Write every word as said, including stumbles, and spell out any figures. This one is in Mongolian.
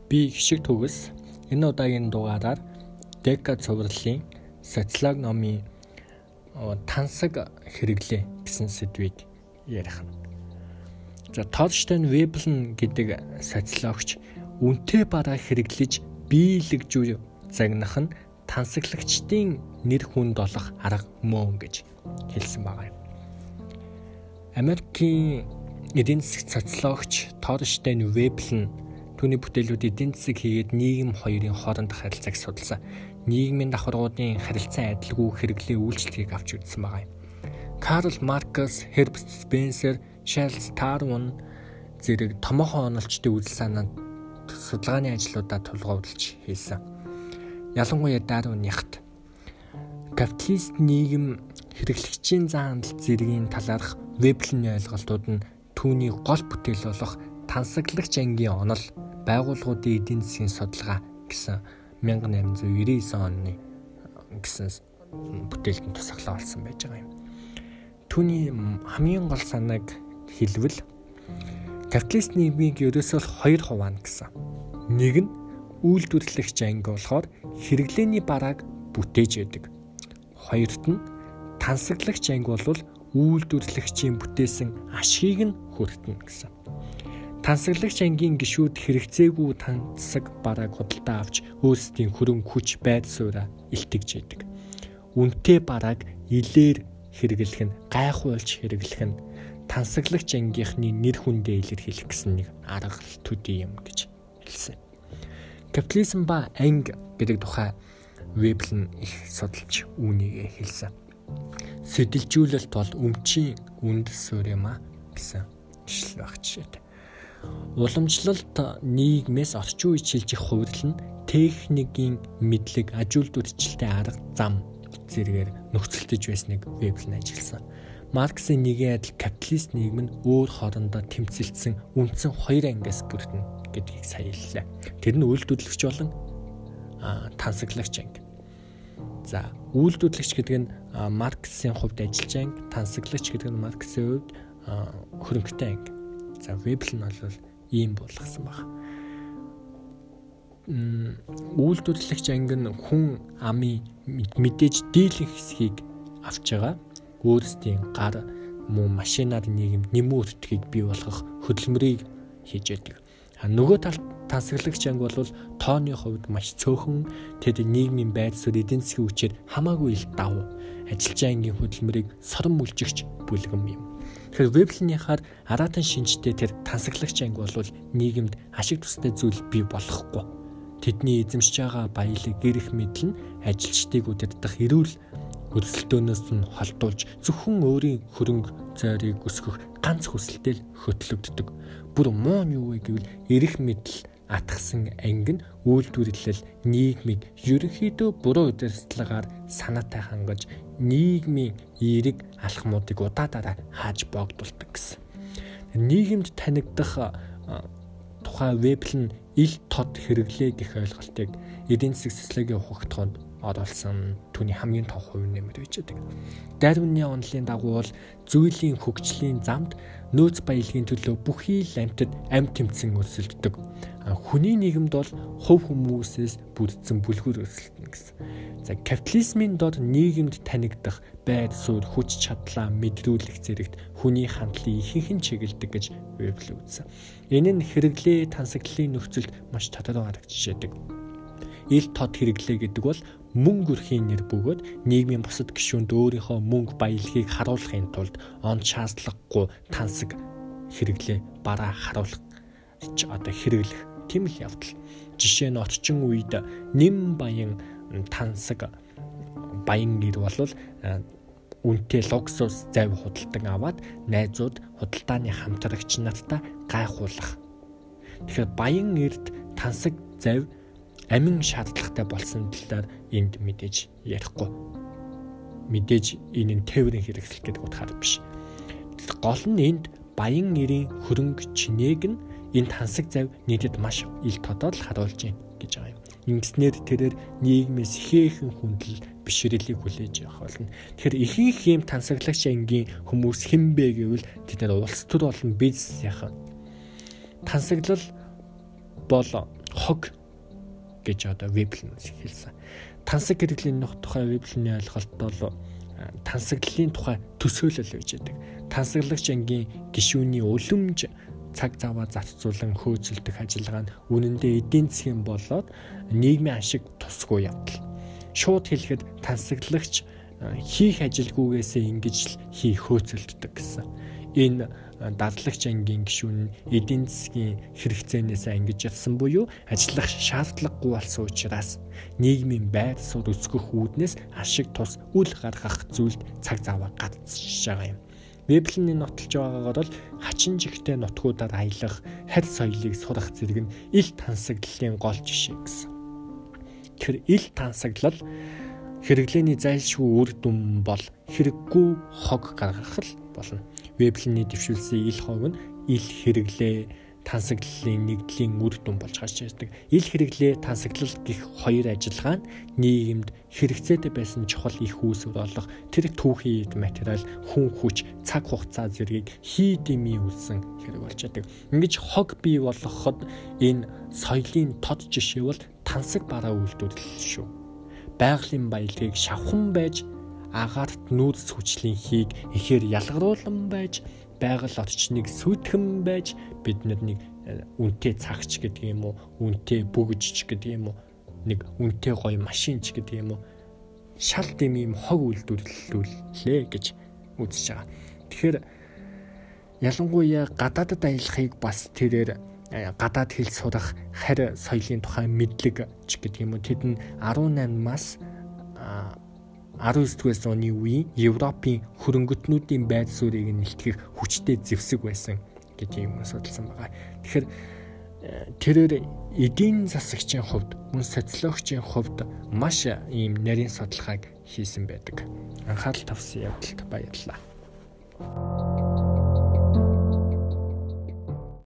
Би Хишиг Төгс энэ удаагийн дугаараар Дека цувралын социолог номын тансаг хэрэглээ гэсэн сэдвийг ярих. За Торштейн Веблен гэдэг социологч үнэтэй бараа хэрэглэж биелэгжүүл загнах нь тансаглагчдын нэр хүнд олох арга мөн гэж хэлсэн байна. Америкийн эдийн засгийн социологч Торштейн Веблен түүний бүтээлүүд эдийн засаг хийгээд нийгэм хоёрын хоорондох харилцааг судалсан. Нийгмийн давхаргуудын харилцан адилгүй хэрэглээ үйлчлэгийг авч үзсэн байна. Карл Маркс, Herbert Spencer, Charles Darwin зэрэг томоохон онолчдын үзэл санаанд судалгааны ажлуудаа тулгуурлаж хийсэн. Ялангуяа Darwin-ягт капиталист нийгэм хэрэглэгчийн зан хандлт зэргийн талаарх Веблений ойлголтууд нь түүний гол бүтээл болох тансаглагч ангийн онол байгууллагуудын эдийн засгийн судалгаа гэсэн мянга найман зуун девяносто девять оны гэсэн бүтээлд тусаглаа болсон байж байгаа юм. Түүний хамгийн гол санааг хэлбэл капиталист нийгмийг ерөөсөө хоёр хуваана гэсэн. Нэг нь үйлдвэрлэгч анги болохоор хэрэглээний барааг бүтээж яадаг. Хоёрт нь тансаглагч анги бол үйлдвэрлэгчийн бүтээсэн ашгийг нь хүртэнэ гэсэн. Тансаглагч ангийн гишүүд хэрэгцээгүй тансаг барааг худалдаа авч өөрсдийн хөрөнгө хүч байр сууриа илтгэж яадаг. Үнэтэй барааг илээр хэрэглэх нь гайхуулж хэрэглэх нь тансаглагч ангийнхны нэр хүндээ илэрхийлэх гэсэн нэг арга төдий юм гэж хэлсэн. Капитализм ба анги гэдэг тухай Веблен их судалж үүнийг хэлсэн. Сэдэлжүүлэлт бол өмчийн үндэс суурь юм а гэсэн жишээ баг жишээ. Уламжлалт нийгмээс орчин үеийн шилжих хувирал нь техникийн мэдлэг, аж үйлдвэрчлэлтэй арга зам зэргээр нөхцөлдөж байсныг Веблен ажилласан. Марксийн нэгэн адил капиталист нийгэм нь өөр хоорондоо тэмцэлдсэн үндсэн хоёр ангиас бүрдэнэ гэдгийг сая хэллээ. Тэр нь үйлдвэрлэгч болон тансаглагч анги. За үйлдвэрлэгч гэдэг нь Марксийн хувьд ажиллаж анги, тансаглагч гэдэг нь Марксийн хувьд хөрөнгөтэй анги. За Веблен бол ийм болгосон баг. Үйлдвэрлэгч анги нь хүн амын мэдээж дийлэнх хэсгийг авч байгаа. Өөрсдийн гар мөн машинаар нийгэмд нэмүү өртгийг бий болгох хөдөлмөрийг хийж яадаг. А нөгөө талд тансаглагч анги бол тооны хувьд маш цөөхөн тэд нийгмийн байр суурь эдийн засгийн хүчээр хамаагүй их давуу ажилчаа ангийн хөдөлмөрийг сорон мүлжигч бүлгэм юм. Тэгэхээр Вебленийхаар аратан шинжтэй тэр тансаглагч анги бол нийгэмд ашиг тустай зүйл бий болохгүй. Тэдний эзэмшиж байгаа баялаг гэрэх мэдэл нь ажилчдыг удирдах эрүүл өрсөлдөөнөөс нь холдуулж зөвхөн өөрийн хөрөнгө зойрыг өсгөх ганц хүсэлтэд хөтлөгддөг. Бүр муу нь юу вэ гэвэл эрэх мэдэл атгсан анги нь үйлдвэрлэл нийгмийг ерөнхийдөө буруу удирдлагаар санаатай хангаж нийгмийн эерэг алхмуудыг удаадаараа хааж боогдуулдаг гэсэн. Нийгэмд танигдах тухай Веблен ил тод хэрэглээ гэх ойлголтыг эдийн засгийн социологийн ухагтхонд оруулсан түүний хамгийн том хувь нэмэр байж байгаа. Дарвины онолын дагуу бол зүйлийн хөгжлийн замд нөөц баялагын төлөө бүхий л амьтад амьд тэмцэн өрсөлддөг. Хүний нийгэмд бол хувь хүмүүсээс бүрдсэн бүлгэр өрсөлдөнө гэсэн. За капитализмын дор нийгэмд танигдах байр суурь, хүч чадлаа мэдрүүлэх зэрэгт хүний хандлын ихэнх нь чиглэдэг гэж Веблен үзсэн. Энэ нь хэрэглээ тансаглалын нөхцөлд маш тодорхой харагдаж байдаг. Ил тод хэрэглээ гэдэг бол мөнгө өрхийн нэр бөгөөд нийгмийн бусад гишүүнд өөрийнхөө мөнгө баялагийг харуулахын тулд он шаардлагагүй тансаг хэрэглээ бараа харуулах одоо хэрэглэх тийм л явдал. Жишээ нь орчин үед нэм баян тансаг баян гэр бол үнэтэй луксус завь худалдан аваад найзууд худалдааны хамтрагч нартай гайхуулах. Тэгэхээр баян эрд тансаг завь амин шаардлагатай болсон талаар энд мэдээж ярихгүй. Мэдээж энэ нь тээврийн хэрэгсэл гэдэг утгаар биш. Гол нь энд баян нэрийн хөрөнгө чинээг нь энэ тансаг завь нийтэд маш ил тодор л харуулж байна гэж байгаа юм. Ингэснээр тэрээр нийгмээс ихээхэн хүндэл бишрэлийг хүлээж авах болно. Тэгэхээр ихэнх ийм тансаглагч ангийн хүмүүс хэн бэ гэвэл тэд улс төр болон бизнес яхан. Тансаглал бол хог гэж одоо Вебленус хэлсэн. Тансаг хэрэглийн нөх тухай Веблений ойлголт бол тансаглалын тухай төсөөлөл байж байдаг. Тансаглагч ангийн гишүүний үлэмж цаг заваа зарцуулан хөөцөлдөх ажиллагаа нь үнэндээ эдийн засгийн болоод нийгмийн ашиг тусгүй явдал. Шууд хэлэхэд тансаглагч хийх ажилгүйгээсээ ингэж л хийх хөөцөлддөг гэсэн. Энэ дарлагч ангийн гишүүн нь эдийн засгийн хэрэгцээнээс ангиж явсан буюу ажиллах шаардлагагүй болсон учраас нийгмийн байр суурь өсгөх үүднээс ашиг тус үл гаргах зүйлд цаг заваа гацчихж байгаа юм. Веблений нотолж байгаагаар бол хачин жигтэй нутгуудаар аялах, харь соёлыг сурах зэрэг нь ил тансаглалын гол жишээ гэсэн. Тэр ил тансаглал хэрэглээний зайлшгүй үр дүн бол хэрэггүй хог гаргах л болно. Веблений дэвшүүлсэн ил хог нь ил хэрэглээ тансаглалын нэгдлийн үр дүн болж гарч ирдэг. Ил хэрэглээ тансаглал гэх хоёр ажиллагаа нь нийгэмд хэрэгцээтэй байсан чухал их үүсвэр болох тэр түүхий материал, хүн хүч, цаг хугацаа зэргийг хий дэмий үлсэн хэрэг болж байдаг. Ингэж хог бий болгоход энэ соёлын тод жишээ бол тансаг бараа үйлдвэрлэл шүү. Байгалийн баялагийг шавхан байж агаарт нүүрс хүчлийн хийг ихээр ялгаруулан байж байгаль орчныг сүйтгэн байж бид нэг үнэтэй цагч гэдэг юм уу, үнэтэй бүгжч гэдэг юм уу, нэг үнэтэй гоё машинч гэдэг юм уу, шал дэм юм хог үйлдвэрлэлээ гэж үзэж байгаа. Тэгэхээр ялангуяа гадаадд аялахыг бас тэрээр гадаад хэл сурах, харь соёлын тухай мэдлэг ч гэдэг юм уу, тэд нь арван наймаас арван дэх оны үеийн Европын хөрөнгөтнүүдийн байр суурийг нэлтгэх хүчтэй зэвсэг байсан гэдэг юм судалсан байгаа. Тэгэхээр тэрээр эдийн засагчийн хувьд, мөн социологчийн хувьд маш ийм нарийн судалгааг хийсэн байдаг. Анхаарал тавьсан явдалд баярлалаа.